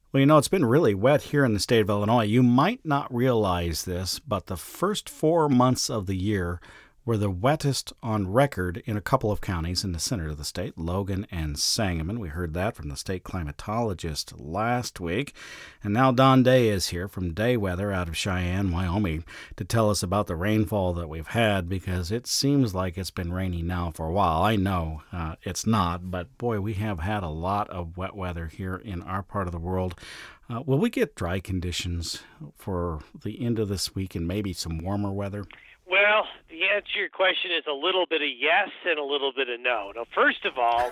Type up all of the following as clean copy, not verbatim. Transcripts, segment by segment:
Well, it's been really wet here in the state of Illinois. You might not realize this, but the first 4 months of the year were the wettest on record in a couple of counties in the center of the state, Logan and Sangamon. We heard that from the state climatologist last week. And now Don Day is here from Day Weather out of Cheyenne, Wyoming, to tell us about the rainfall that we've had, because it seems like it's been raining now for a while. I know it's not, but boy, we have had a lot of wet weather here in our part of the world. Will we get dry conditions for the end of this week and maybe some warmer weather? Well, the answer to your question is a little bit of yes and a little bit of no. Now, first of all,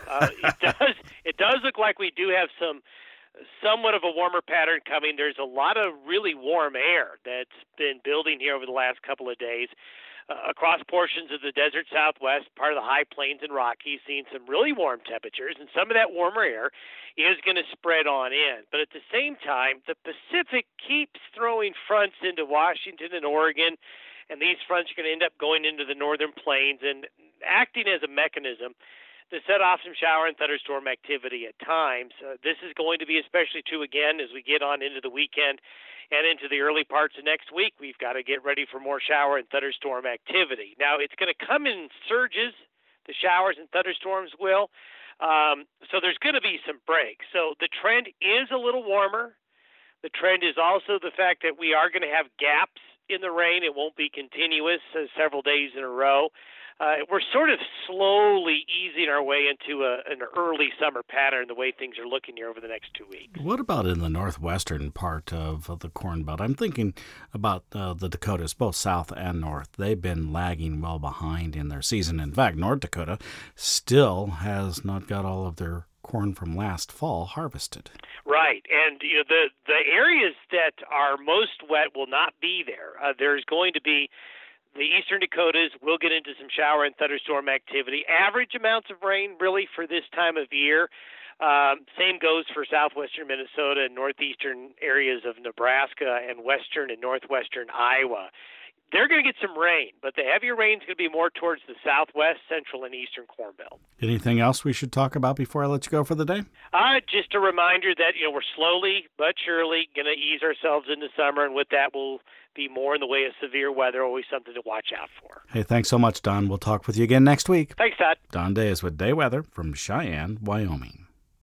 it does look like we do have somewhat of a warmer pattern coming. There's a lot of really warm air that's been building here over the last couple of days. Across portions of the desert Southwest, part of the high plains and Rockies, seeing some really warm temperatures, and some of that warmer air is going to spread on in. But at the same time, the Pacific keeps throwing fronts into Washington and Oregon, and these fronts are going to end up going into the northern plains and acting as a mechanism to set off some shower and thunderstorm activity at times. This is going to be especially true again as we get on into the weekend and into the early parts of next week. We've got to get ready for more shower and thunderstorm activity. Now, it's going to come in surges, the showers and thunderstorms will. So there's going to be some breaks. So the trend is a little warmer. The trend is also the fact that we are going to have gaps in the rain. It won't be continuous several days in a row. We're sort of slowly easing our way into an early summer pattern, the way things are looking here over the next 2 weeks. What about in the northwestern part of the Corn Belt? I'm thinking about the Dakotas, both south and north. They've been lagging well behind in their season. In fact, North Dakota still has not got all of their corn from last fall harvested. Right, and the areas that are most wet will not be there. There's going to be the eastern Dakotas. We'll get into some shower and thunderstorm activity. Average amounts of rain really for this time of year. Same goes for southwestern Minnesota and northeastern areas of Nebraska and western and northwestern Iowa. They're going to get some rain, but the heavier rain is going to be more towards the southwest, central, and eastern Corn Belt. Anything else we should talk about before I let you go for the day? Just a reminder that we're slowly but surely going to ease ourselves into summer, and with that will be more in the way of severe weather, always something to watch out for. Hey, thanks so much, Don. We'll talk with you again next week. Thanks, Todd. Don Day is with Day Weather from Cheyenne, Wyoming.